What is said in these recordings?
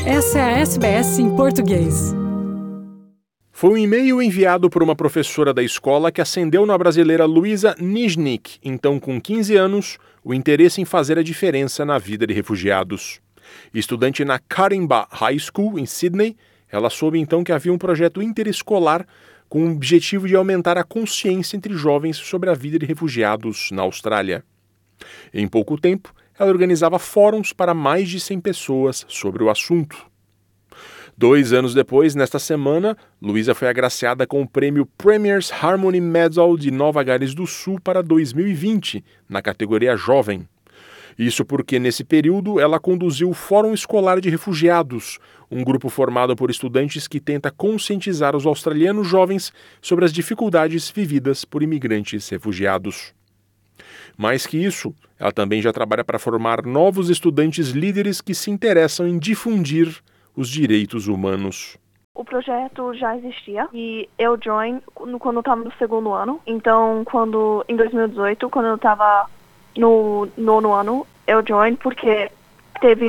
Essa é a SBS em português. Foi um e-mail enviado por uma professora da escola que acendeu na brasileira Luísa Nijnik, então com 15 anos, o interesse em fazer a diferença na vida de refugiados. Estudante na Caringbah High School, em Sydney, ela soube então que havia um projeto interescolar com o objetivo de aumentar a consciência entre jovens sobre a vida de refugiados na Austrália. Em pouco tempo, ela organizava fóruns para mais de 100 pessoas sobre o assunto. 2 anos depois, nesta semana, Luísa foi agraciada com o prêmio Premier's Harmony Medal de Nova Gales do Sul para 2020, na categoria Jovem. Isso porque, nesse período, ela conduziu o Fórum Escolar de Refugiados, um grupo formado por estudantes que tenta conscientizar os australianos jovens sobre as dificuldades vividas por imigrantes refugiados. Mais que isso, ela também já trabalha para formar novos estudantes líderes que se interessam em difundir os direitos humanos. O projeto já existia e eu joined quando eu estava no segundo ano. Então, em 2018, quando eu estava no nono ano, eu joined porque teve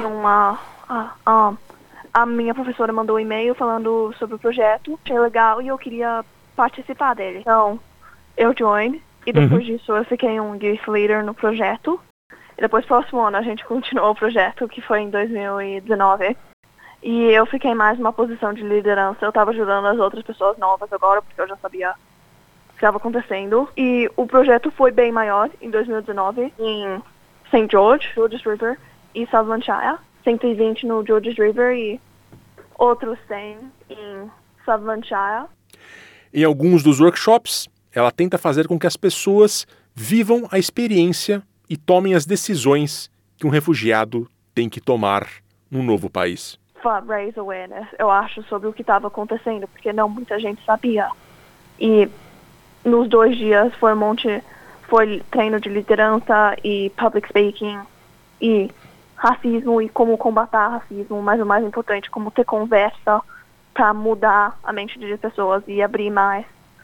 a minha professora mandou um e-mail falando sobre o projeto. Achei legal e eu queria participar dele. Então, eu joined. E depois disso eu fiquei um youth leader no projeto. E depois, próximo ano, a gente continuou o projeto, que foi em 2019. E eu fiquei mais numa posição de liderança. Eu estava ajudando as outras pessoas novas agora, porque eu já sabia o que estava acontecendo. E o projeto foi bem maior em 2019, em St. George, Georges River, e Sutherland Shire. 120 no Georges River e outros 100 em Sutherland Shire. Em alguns dos workshops, ela tenta fazer com que as pessoas vivam a experiência e tomem as decisões que um refugiado tem que tomar num novo país. Raise awareness, eu acho, sobre o que estava acontecendo, porque não muita gente sabia. E nos 2 dias foi treino de liderança e public speaking e racismo e como combater racismo, mas o mais importante, como ter conversa para mudar a mente de pessoas e abrir mais,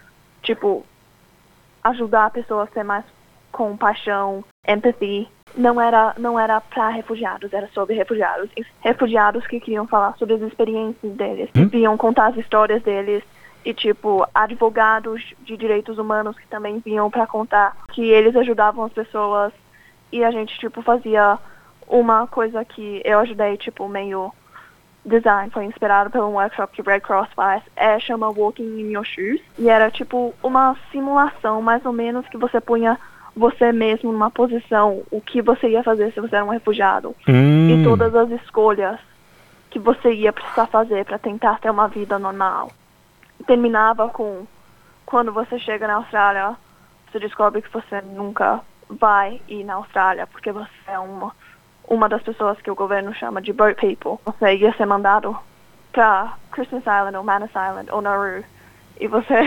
ajudar a pessoa a ser mais compaixão, empathy. Não era para refugiados, era sobre refugiados. Refugiados que queriam falar sobre as experiências deles, vinham contar as histórias deles e, advogados de direitos humanos que também vinham para contar que eles ajudavam as pessoas e a gente, fazia uma coisa que eu ajudei, meio design, foi inspirado por um workshop que Red Cross faz, chama Walking in Your Shoes, e era, uma simulação, mais ou menos, que você punha você mesmo numa posição, o que você ia fazer se você era um refugiado. E todas as escolhas que você ia precisar fazer para tentar ter uma vida normal. Terminava com, quando você chega na Austrália, você descobre que você nunca vai ir na Austrália, porque você é uma das pessoas que o governo chama de boat people. Você ia ser mandado para Christmas Island, ou Manus Island, ou Nauru, e você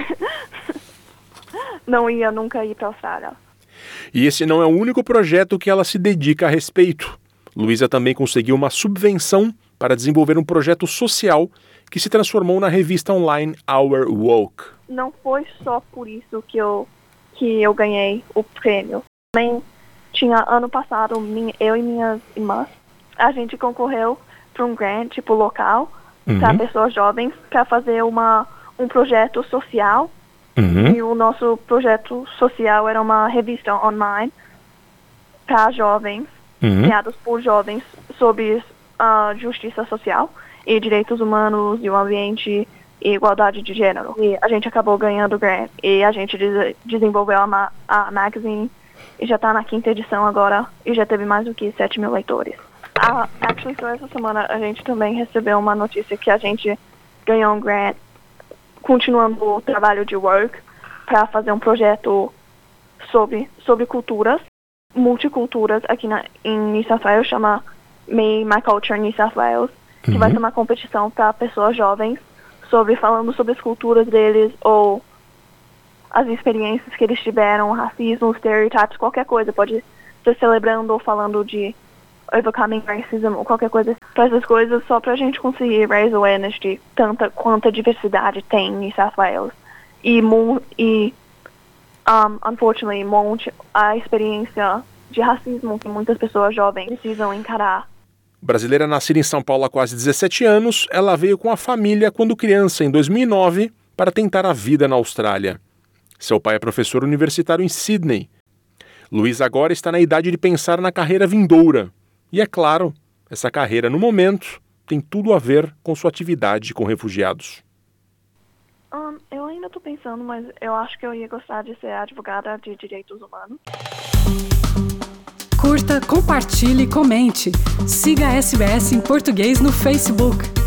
não ia nunca ir para a Austrália. E esse não é o único projeto que ela se dedica a respeito. Luísa também conseguiu uma subvenção para desenvolver um projeto social que se transformou na revista online Our Woke. Não foi só por isso que eu ganhei o prêmio. Também tinha, ano passado, eu e minhas irmãs, a gente concorreu para um grant, local, para pessoas jovens, para fazer um projeto social. E o nosso projeto social era uma revista online para jovens, criados por jovens, sobre justiça social e direitos humanos e o ambiente e igualdade de gênero. E a gente acabou ganhando o grant e a gente desenvolveu a magazine e já está na 5ª edição agora e já teve mais do que 7 mil leitores. Só essa semana a gente também recebeu uma notícia que a gente ganhou um grant continuando o trabalho de work para fazer um projeto sobre culturas, multiculturas aqui em New South Wales, chama Me, My Culture New South Wales, que vai ser uma competição para pessoas jovens falando sobre as culturas deles ou as experiências que eles tiveram, racismo, stereotypes, qualquer coisa, pode ser celebrando ou falando de overcoming racism ou qualquer coisa. Para essas coisas, só para a gente conseguir raise awareness de quanta diversidade tem em South Wales. E unfortunately, a experiência de racismo que muitas pessoas jovens precisam encarar Brasileira nascida em São Paulo há quase 17 anos, ela veio com a família quando criança, em 2009, para tentar a vida na Austrália. Seu pai é professor universitário em Sydney. Luísa agora está na idade de pensar na carreira vindoura. E é claro, essa carreira, no momento, tem tudo a ver com sua atividade com refugiados. Eu ainda estou pensando, mas eu acho que eu ia gostar de ser advogada de direitos humanos. Curta, compartilhe e comente. Siga a SBS em português no Facebook.